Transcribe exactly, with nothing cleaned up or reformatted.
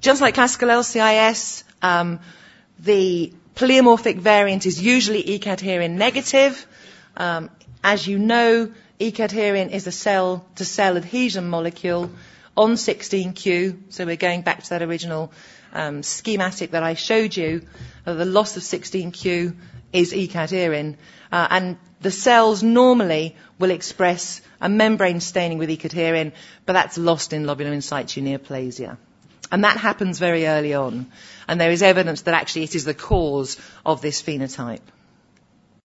Just like classical L C I S, um, the pleomorphic variant is usually E cadherin negative. Um, as you know, E cadherin is a cell-to-cell adhesion molecule on sixteen q. So we're going back to that original um, schematic that I showed you. Uh, the loss of sixteen q is E cadherin. Uh, and the cells normally will express a membrane staining with E cadherin, but that's lost in lobular in situ neoplasia. And that happens very early on. And there is evidence that actually it is the cause of this phenotype.